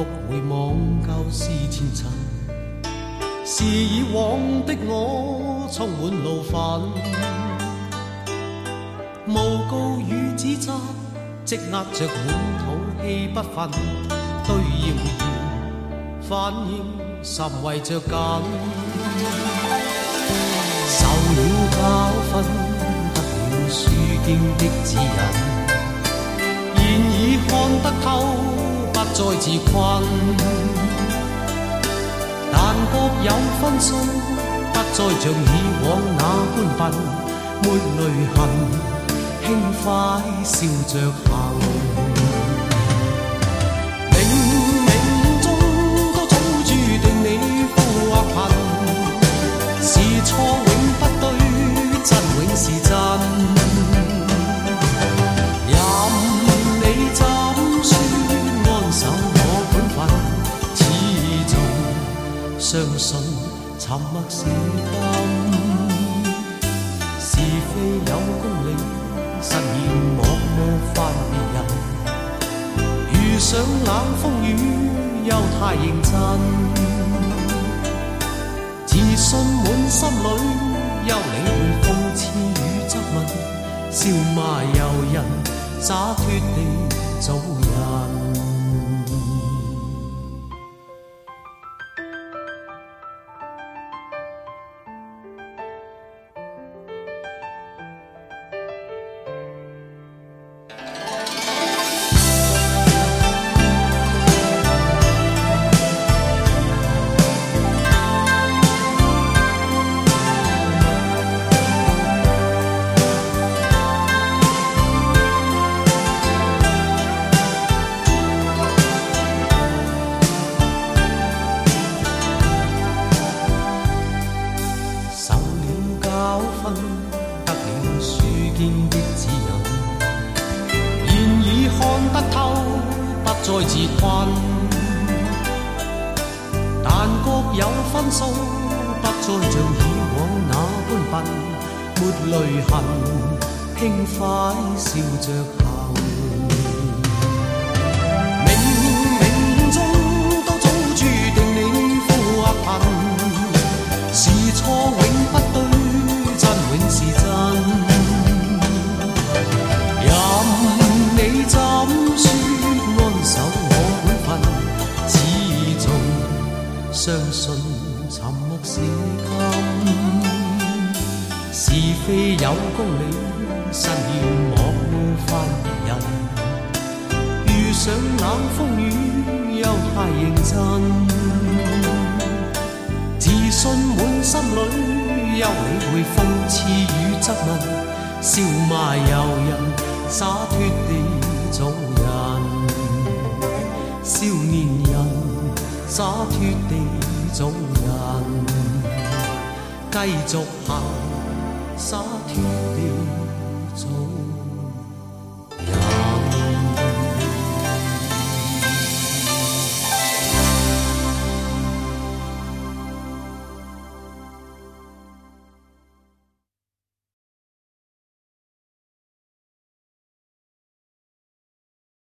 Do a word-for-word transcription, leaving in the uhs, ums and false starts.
回望旧事前尘，是以往的我充满怒愤，诬告与指责积压着满肚气不愤，对谣言反应甚为着紧，受了教训，得了书经的指引，现已看得透，不再自困。但各有分數，不再像以往那般笨，沒淚痕，輕快笑着行。冥冥中都早注定你富或貧，是錯永不對，真永是真。任你怎說安守我本分，始終相信沉默是金。是非有公理，實現莫冒犯別人。遇上冷風雨，又太認真。自信滿心裏，休理會諷刺與質問，笑罵由人，灑脱地做人。得了書經的指引，現已看得透，不再自困。但各有分數，不再像以往那般笨，沒淚痕，輕快笑着行。冥冥中都早注定你富或貧，是錯永不對，永是真，任你怎說安守我本分，始終相信沉默是金。是非有公理，實現莫冒犯別人。遇上冷風雨，又太認真。自信滿心裏，休理會諷刺與質問，笑罵由人，灑脱地做人。少年人，灑脱地做人，繼續行，灑脱地做人。